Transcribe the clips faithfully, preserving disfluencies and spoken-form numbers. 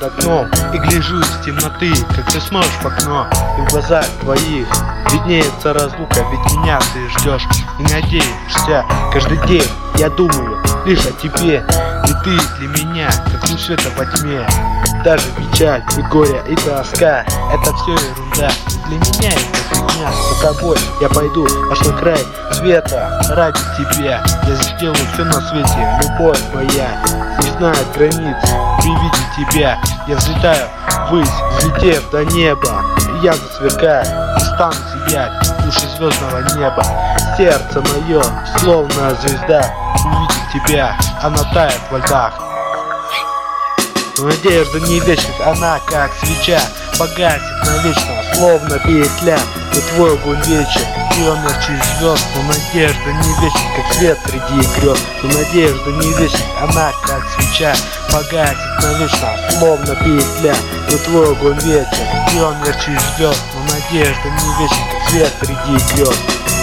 окном и гляжу из темноты, как ты смотришь в окно, и в глазах твоих виднеется разлука, ведь меня ты ждешь и надеешься. Каждый день я думаю лишь о тебе, и ты для меня, как луч света во тьме. Даже печаль и горе и тоска — это все ерунда. Для меня это фигня. За тобой я пойду аж на край света. Ради тебя я сделаю все на свете. Любовь моя не знает границ. При виде тебя я взлетаю ввысь, взлетев до неба. Я засверкаю и стану сиять выше звездного неба. Сердце мое, словно звезда, увидит тебя, она тает во льдах. Но надежда не вечна, она как свеча, погасит навечно, словно петля. Но твой огонь вечен, и он ярче звезд. Но надежда не вечна, как свет среди грез. Но надежда не вечна, она как свеча, погасит навечно, словно петля. Но твой огонь вечен, и он ярче звезд. Но надежда не вечна, как свет среди грез.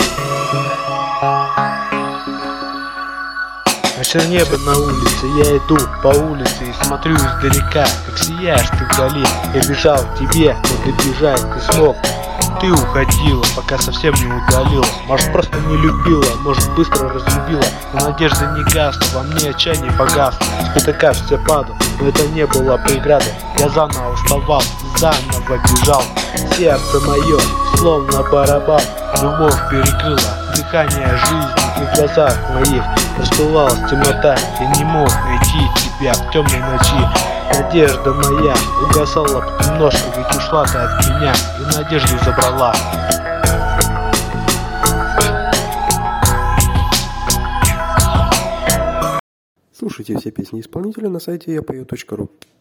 Вечер небо на улице, я иду по улице и смотрю издалека, как сияешь ты вдали. Я бежал к тебе, но ты бежать не смог. Ты уходила, пока совсем не удалилась. Может, просто не любила, может, быстро разлюбила. Но надежда не гасла, во мне отчаяние погасло. Спотыкаешься, падал, но это не было преградой. Я заново вставал, заново бежал. Сердце мое, словно барабан, любовь перекрыла дыхание жизни, и в глазах моих расплывалась темнота. Я не мог найти тебя в темной ночи. Надежда моя угасала понемножку, ведь ушла ты от меня и надежду забрала. Слушайте все песни исполнителя на сайте я пою точка ру.